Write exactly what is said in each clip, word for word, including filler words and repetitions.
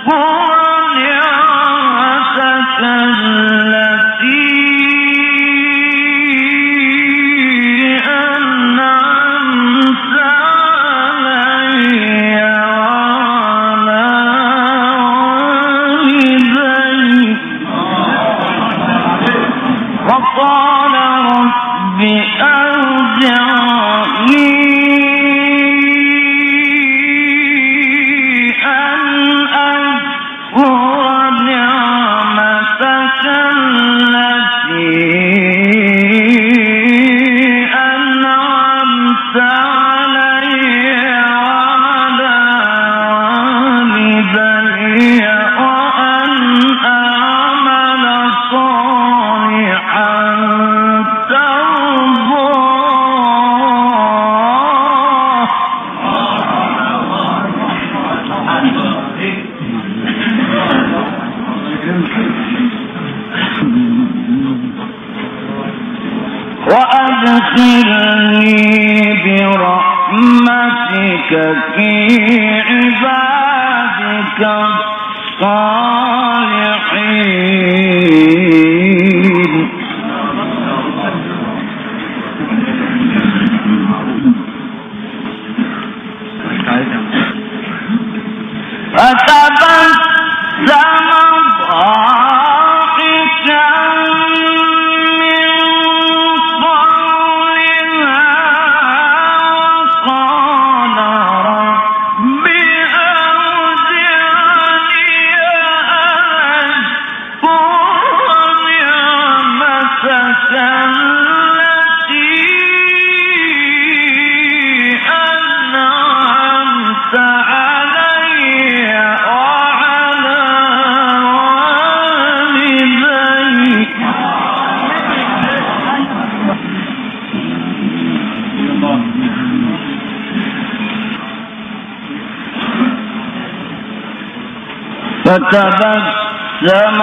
فتبسم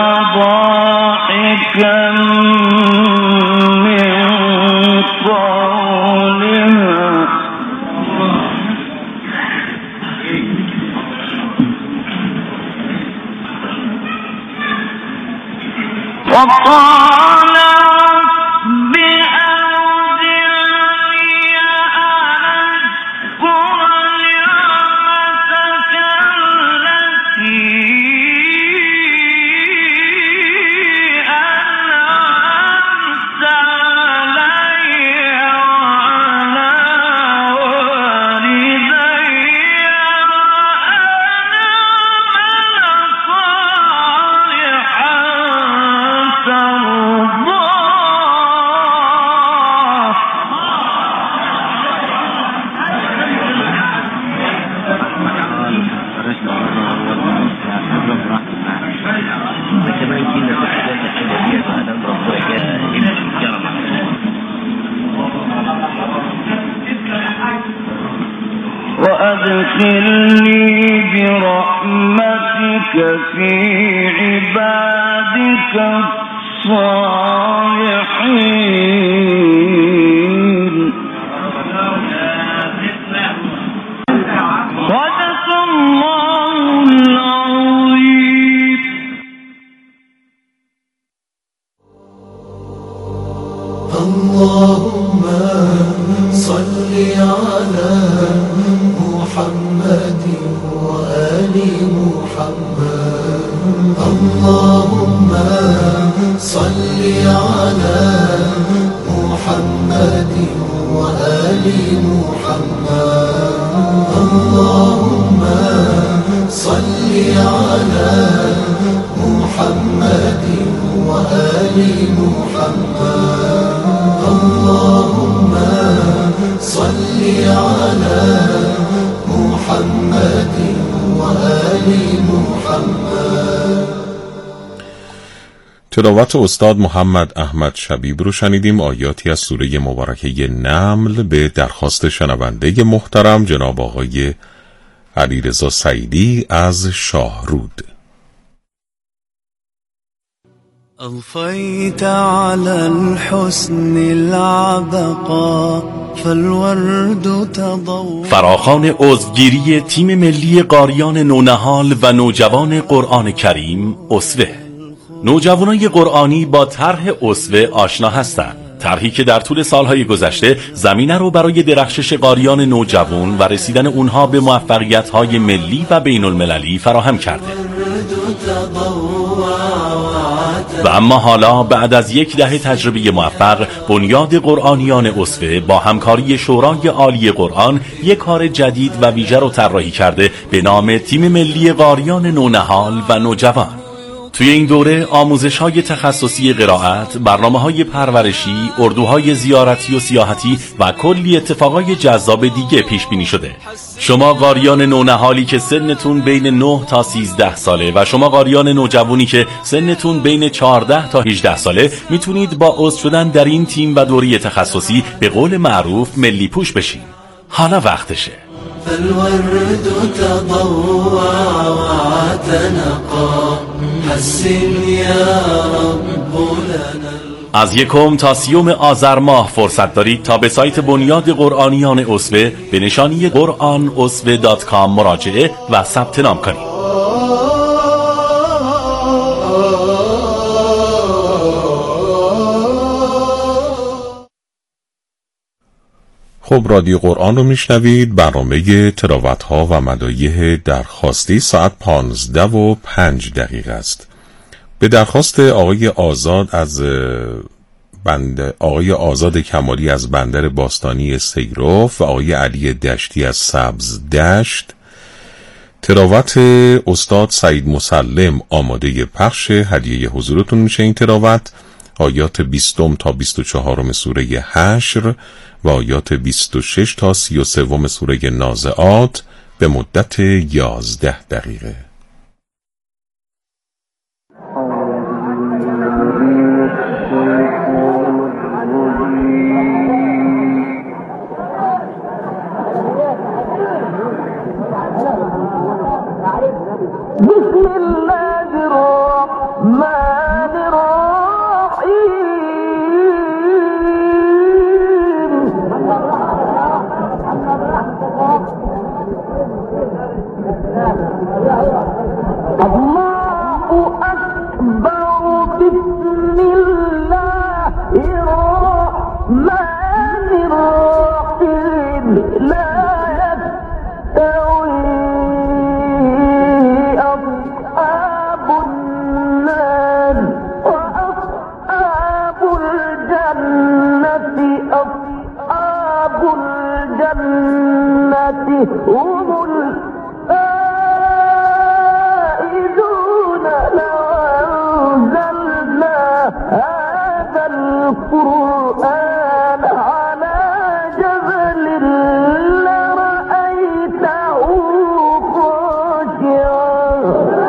ضاحكا من قولها وقال وأدخلني برحمتك في عبادك الصالحين. صدق الله العظيم. اللهم صل على محمد وآل محمد. اللهم صل على محمد وآل محمد. اللهم صل على محمد وآل محمد. اللهم صل على محمد وآل محمد. تلاوت استاد محمد احمد شبیب رو شنیدیم. آیاتی از سوره مبارکه نمل به درخواست شنونده محترم جناب آقای علیرضا سعیدی از شاهرود. أضفيت على الحسن العبقى فالورد تضوع. فراخوان عضوگیری تیم ملی قاریان نونهال و نوجوان قرآن کریم اسوه. نوجوانای قرآنی با طرح اسوه آشنا هستند. طرحی که در طول سالهای گذشته زمینه رو برای درخشش قاریان نوجوان و رسیدن اونها به موفقیت‌های ملی و بین المللی فراهم کرده. و اما حالا بعد از یک دهه تجربه موفق، بنیاد قرآنیان اسوه با همکاری شورای عالی قرآن یک کار جدید و ویژه رو طراحی کرده به نام تیم ملی قاریان نونهال و نوجوان. توی این دوره آموزش‌های تخصصی قرائت، برنامه‌های پرورشی، اردوهای زیارتی و سیاحتی و کلی اتفاقای جذاب دیگه پیش بینی شده. شما قاریان نونهالی که سنتون بین نه تا سیزده ساله و شما قاریان نوجوانی که سنتون بین چهارده تا هجده ساله میتونید با عضو شدن در این تیم و دوره تخصصی به قول معروف ملی پوش بشین. حالا وقتشه. فالورد تضوع وتنقى حسن یا رب لنا. از یکم تا سیوم آذر ماه فرصت دارید تا به سایت بنیاد قرآنیان اسوه به نشانی قرآن اسوه دات کام مراجعه و ثبت نام کنید. خب رادیو قرآن رو میشنوید. برنامه تلاوت ها و مدایح درخواستی ساعت پانزده و پنج دقیقه است. به درخواست آقای آزاد از بند آقای آزاد کمالی از بندر باستانی سیروف و آقای علی دشتی از سبز دشت، تلاوت استاد سعید مسلم آماده پخش. هدیه حضورتون میشه این تلاوت آیات بیستم تا بیست و چهارم سوره حشر و آیات بیست و شش تا سی و سوم سوره نازعات به مدت یازده دقیقه. بسم الله الرحمن الرحيم. الله أكبر. بسم الله الرحمن الرحيم. لا يستوي أصحاب النار وأصحاب الجنة. أصحاب الجنة هم الفائزون. لو أنزلنا هذا القرآن على جبل لرأيته خاشعا.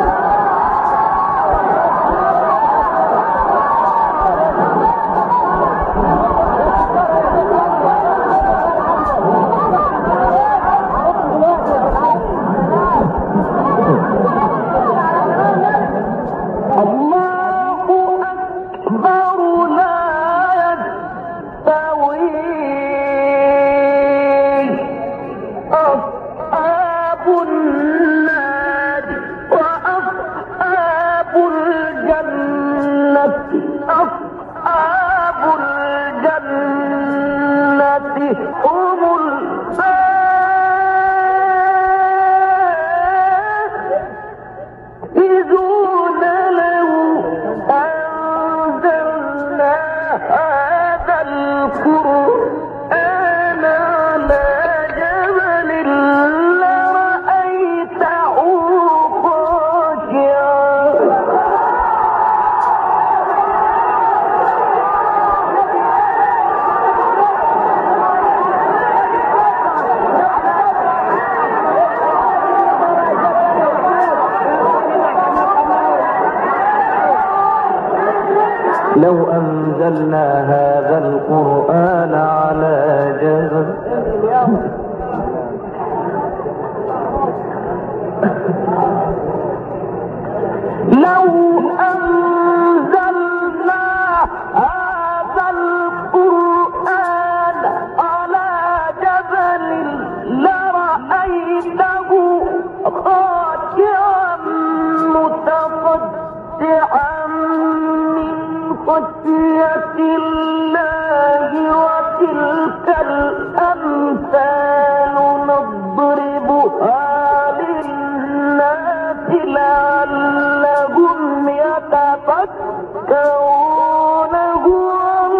لو أنزلنا هذا القرآن على جبل لو أنزلنا خاشعا متصدعا من خشية الله وتلك الأمثال نضربها للناس لعلهم يتفكرون. هو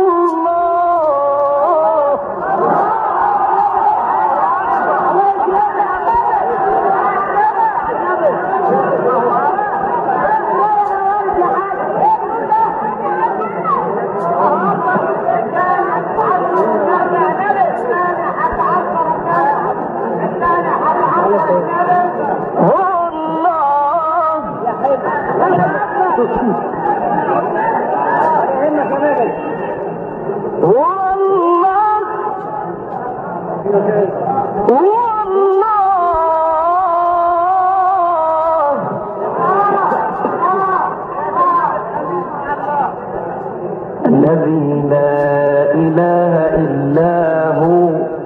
الذي لا إله إلا هو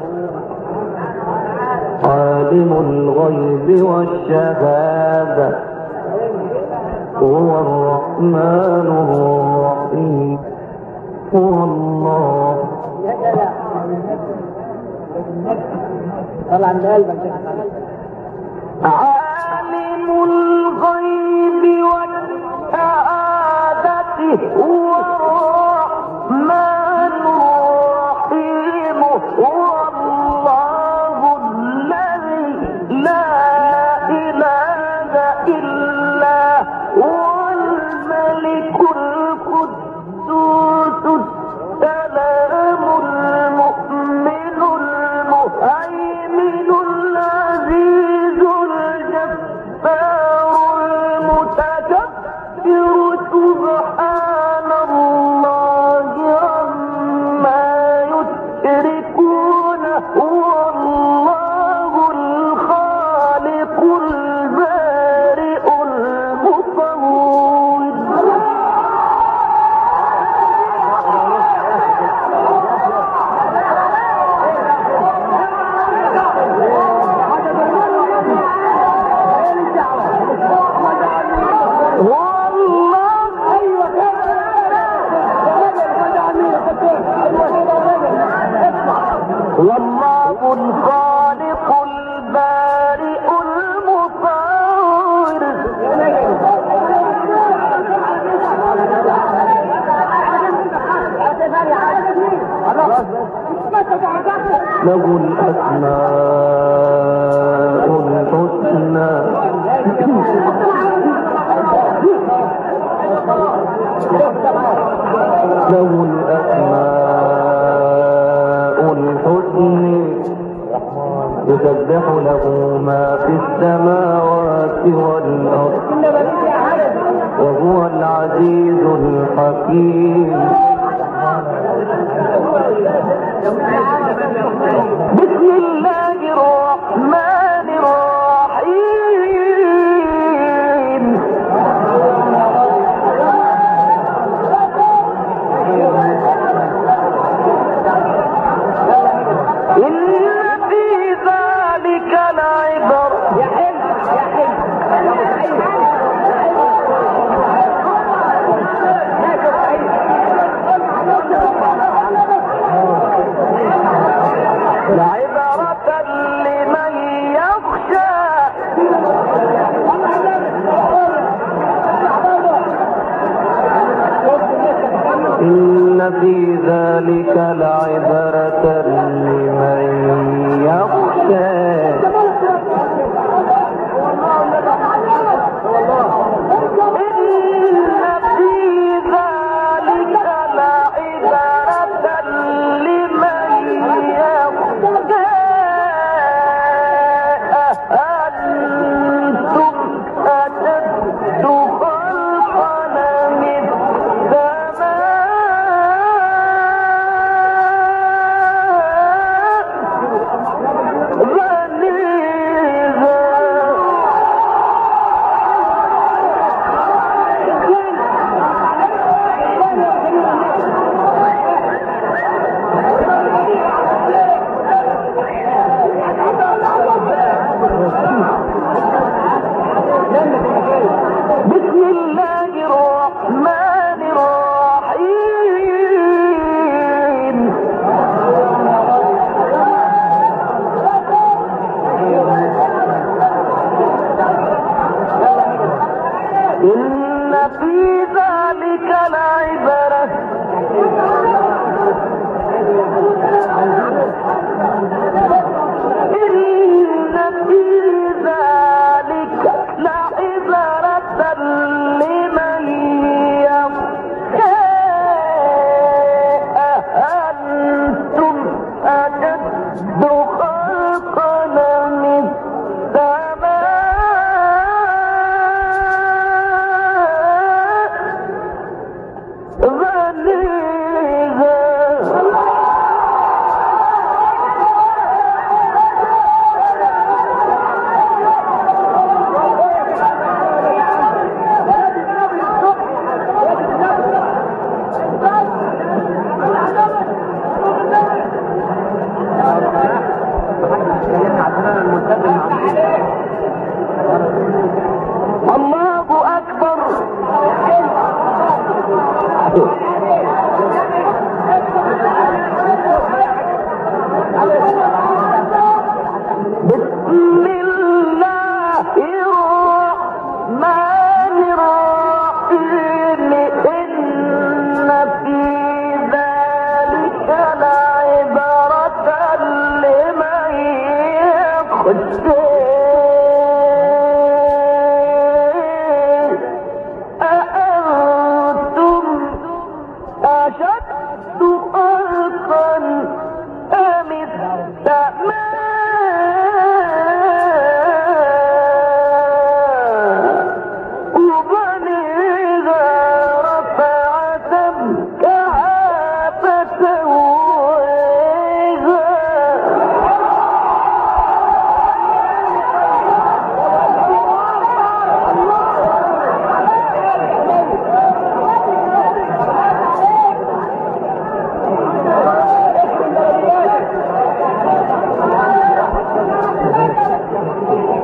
عالم الغيب والشهادة هو الرحمن الرحيم. هو الله. عالم الغيب والشهادة هو الرحمن الرحيم. هو الله الذي لا إله إلا هو الملك القدوس السلام المؤمن المهيمن العزيز الجبار المتكبر. سبحان الله عما يشركون. هو الله الخالق البارئ المصور. والله الخالق البارئ المصور. له الأسماء الحسنى. له الأسماء الحسنى يسبح له ما في السماوات والأرض وهو العزيز الحكيم. بسم الله الرحمن الرحيم. إن في ذلك لعبرة. لعبرة لمن يخشى. إن في ذلك لعبرة لمن يخشى.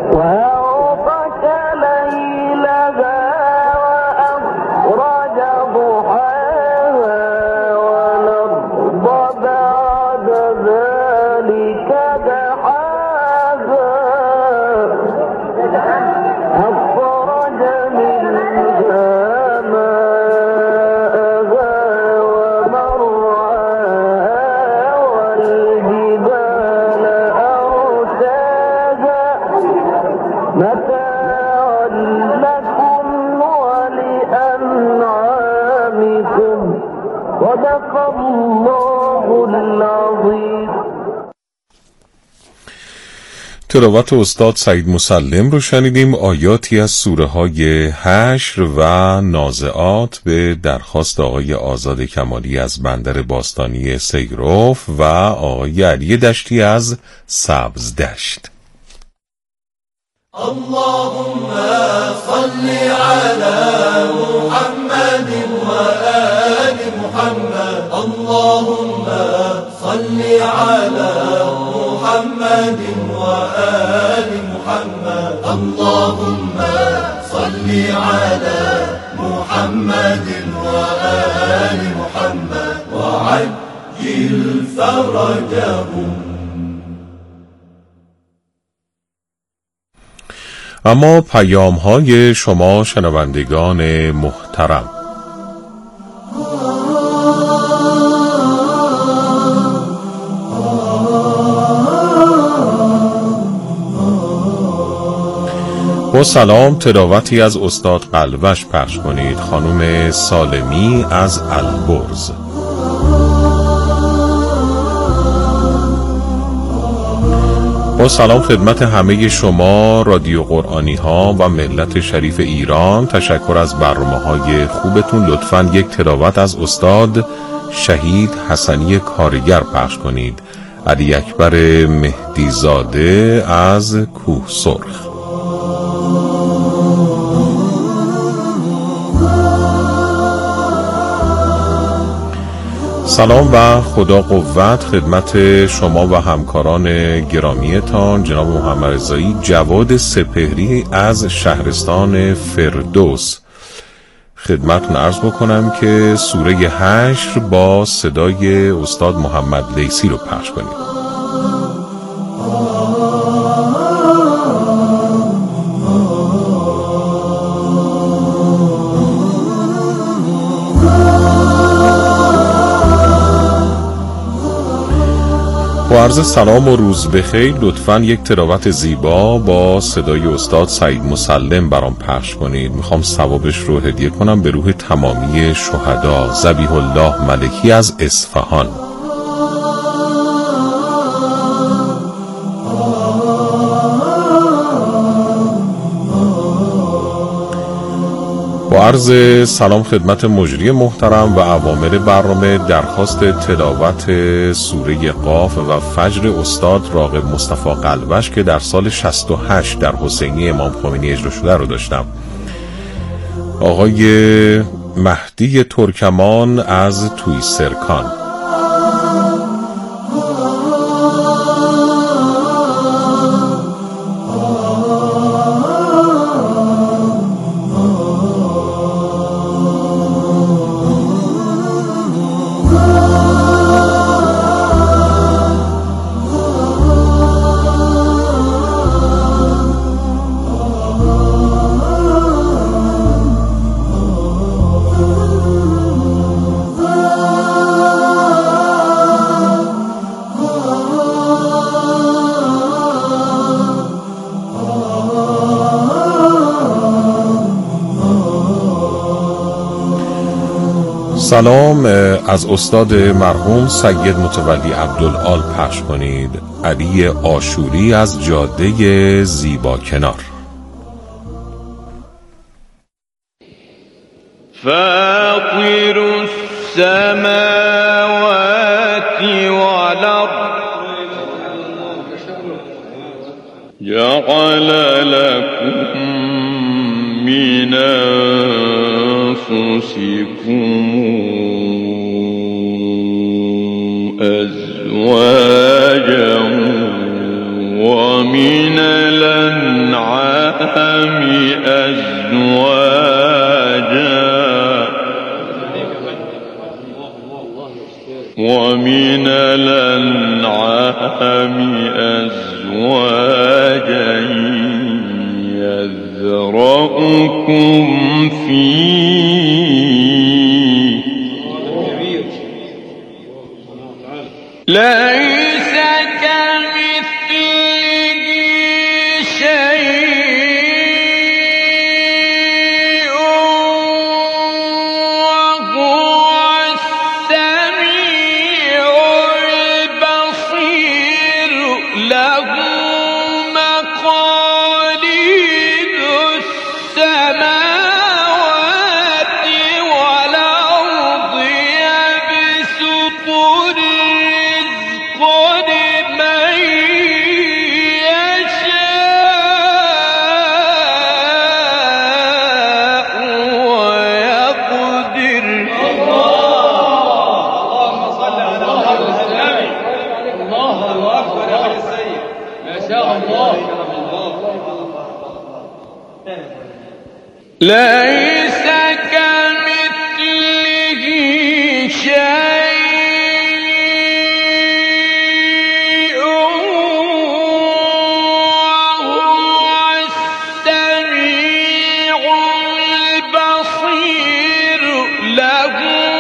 وأغطش ليلها وأخرج ضحاها والأرض بعد ذلك دحاها أخرج منها ماءها ومرعاها والجبال أرساها متاعا لكم ولأنعامكم صدق الله العظيم. تلاوت استاد سعید مسلم رو شنیدیم. آیاتی از سوره های حشر و نازعات به درخواست آقای آزاد کمالی از بندر باستانی سیگرف و آقای علی دشتی از سبز دشت. اللهم صل على محمد وآل محمد اللهم صل على محمد وآل محمد اللهم صل على محمد وآل محمد وعجل فرجهم. اما پیام های شما شنوندگان محترم، با سلام تلاوتی از استاد قلوش پخش کنید. خانم سالمی از البرز. با سلام خدمت همه شما رادیو قرآنی ها و ملت شریف ایران. تشکر از برنامه های خوبتون. لطفاً یک تلاوت از استاد شهید حسنی کارگر پخش کنید. علی اکبر مهدی زاده از کوه سرخ. سلام و خدا قوت خدمت شما و همکاران گرامیتان. جناب محمد رضایی جواد سپهری از شهرستان فردوس. خدمتتون عرض بکنم که سوره حشر با صدای استاد محمد لیثی رو پخش کنید. با عرض سلام و روز بخیر لطفاً یک تلاوت زیبا با صدای استاد سعید مسلم برام پخش کنید. میخوام ثوابش رو هدیه کنم به روح تمامی شهدا. ذبیح الله ملکی از اصفهان. با عرض سلام خدمت مجری محترم و اوامر برنامه، درخواست تلاوت سوره قاف و فجر استاد راغب مصطفی قلوش که در سال شصت و هشت در حسینی امام خمینی اجرا شده رو داشتم. آقای مهدی ترکمان از توی سرکان. سلام از استاد مرحوم سید متولی عبدالعال پخش کنید. علی آشوری از جاده زیبا کنار. فاطر السماوات والأرض جعل لكم من أنفسكم أزواجا ومن الأنعام أزواجا ومن الأنعام أزواجا يذرأكم فيه ليس كمثله شيء وهو السميع البصير له مقاليد السماوات والأرض يبسط الرزق لمن يشاء ويقدر اللهم صل على محمد. الله اكبر يا اخي السيد، ما شاء الله. ليس كمثله شيء وهو السميع البصير له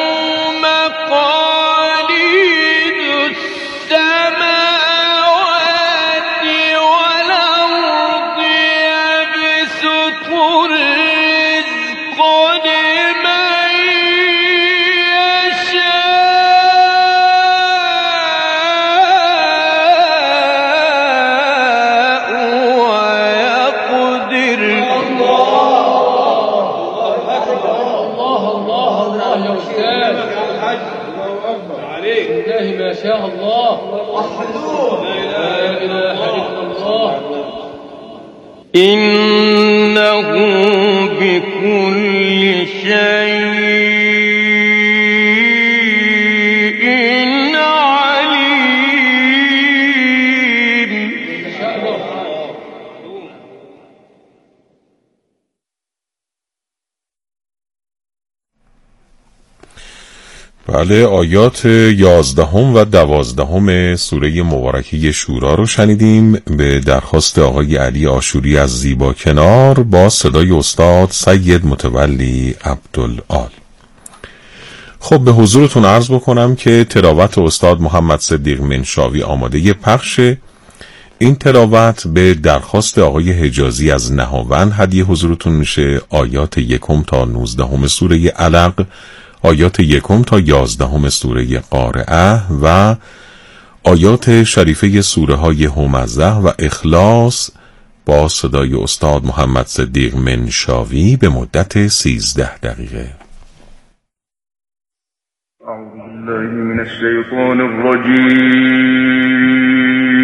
مقاليد السماوات والأرض يبسط الرزق لمن يشاء ويقدر الله الله الله يا استاذ الحاج. الله اكبر عليك. بالله ما شاء الله. لا اله الا الله. إنه بكل شيء عليم. ما شاء الله. بله، آیات یازدهم و دوازدهم سوره مبارکه شورا رو شنیدیم به درخواست آقای علی آشوری از زیبا کنار با صدای استاد سید متولی عبدالآل. خب به حضورتون عرض بکنم که تلاوت استاد محمد صدیق منشاوی آماده پخش. این تلاوت به درخواست آقای حجازی از نهاوند هدیه حضورتون میشه. آیات یکم تا نوزدهم سوره علق، آیات یکم تا یازدهم سوره قارعه و آیات شریفه سوره های همزه و اخلاص با صدای استاد محمد صدیق منشاوی به مدت سیزده دقیقه. أعوذ بالله من الشيطان الرجيم.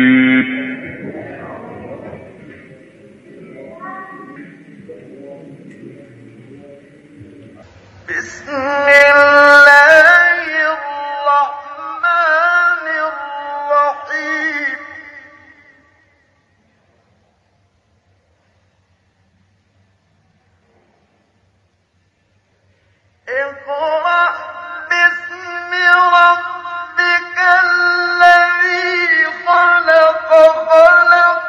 بسم الله الرحمن الرحيم. اقرأ باسم ربك الذي خلق خلق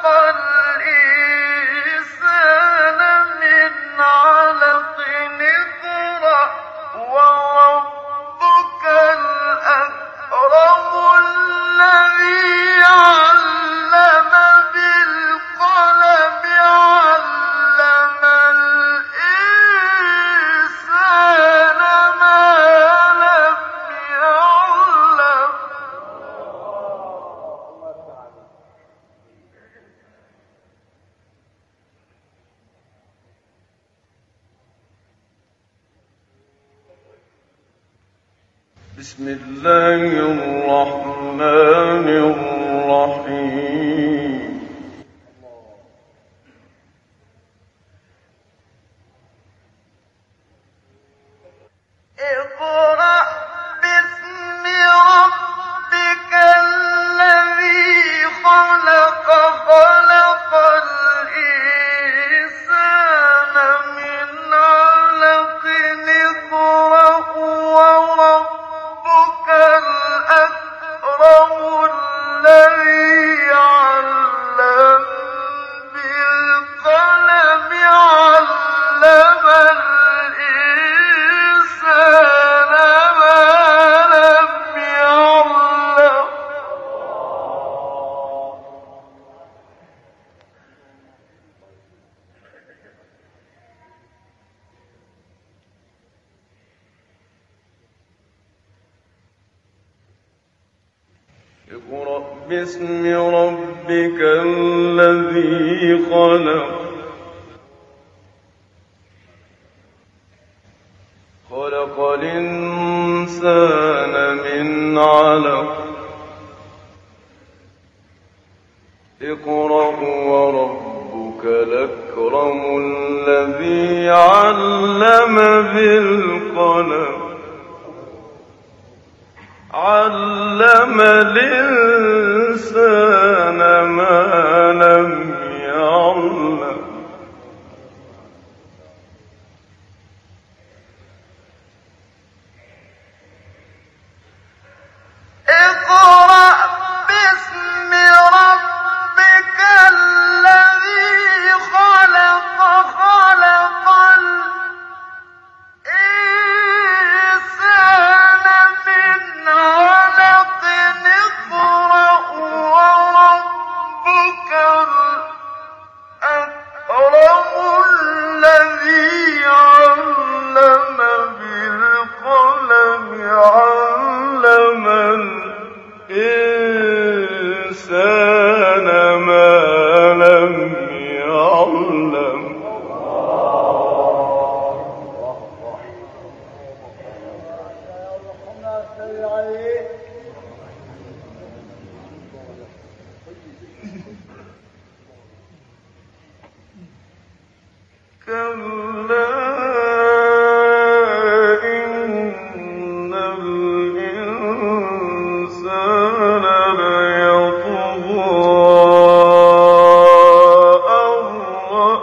الإنسان من علق. اقرأ وربك الأكرم الذي علم بالقلم علم الإنسان ما لم يعلم. بسم الله الرحمن الرحيم. اقرأ باسم ربك الذي خلق خلق الإنسان اقرأ باسم ربك الذي خلق خلق الإنسان من علق اقرأ وربك الأكرم الذي علم بالقلم علم الإنسان ما لم يعلم اقرأ باسم ربك الذي خلق خلق الإنسان من علق اقرأ وربك الأكرم الذي علم بالقلم علم الإنسان ما لم يعلم كلا